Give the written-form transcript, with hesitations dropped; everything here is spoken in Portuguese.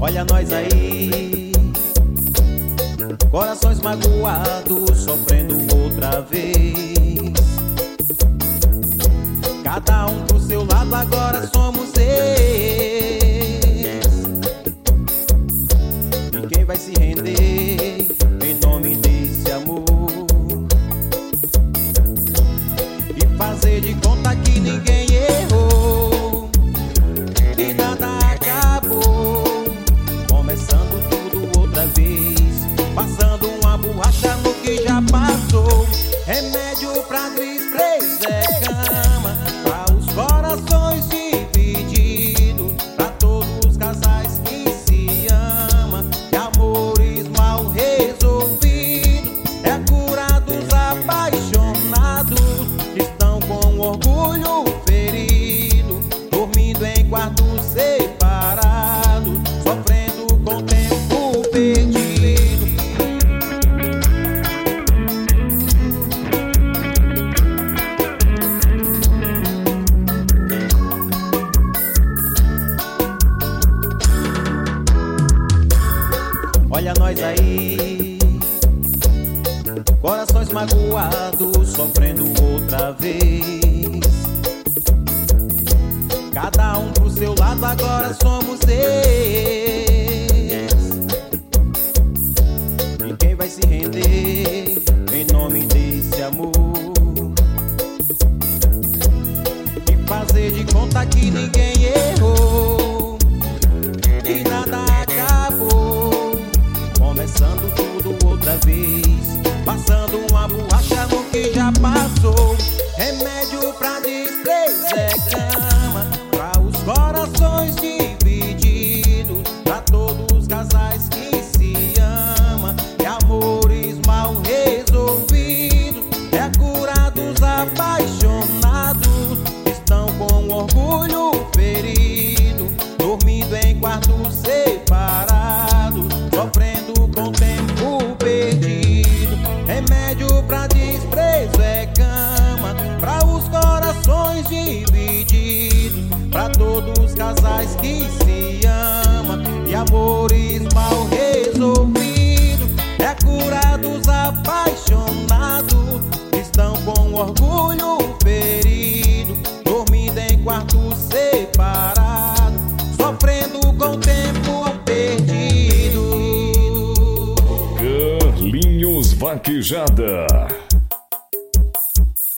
Olha nós aí, corações magoados, sofrendo outra vez. Cada um pro seu lado, agora somos ex. E quem vai se render em nome desse amor? E fazer de conta que ninguém errou e nada acabou, começando tudo outra vez, passando uma borracha no que já passou. Remédio pra tristeza é cama, pra os corações divididos, pra todos os casais que se amam, de amores mal resolvidos. É a cura dos apaixonados que estão com orgulho ferido, dormindo em quartos separados, sofrendo com o tempo perdido. Olha nós aí, corações magoados, sofrendo outra vez. Cada um pro seu lado, agora somos ex. E quem vai se render em nome desse amor? E fazer de conta que ninguém errou e nada acabou, começando tudo outra vez, passando uma borracha no que já passou. Remédio pra tristeza é cama, pra os corações divididos, pra todos os casais que se amam, de amores mal resolvidos. É a cura dos apaixonados que estão com orgulho ferido, dormindo em quartos separados, sofrendo com o tempo perdido. Remédio pra desprezo é cama, pra os corações divididos, pra todos os casais que se amam, e amores mal resolvidos. É a cura dos apaixonados que estão com orgulho ferido, dormindo em quartos separados, sofrendo com o tempo perdido. Carlinhos Vaquejada.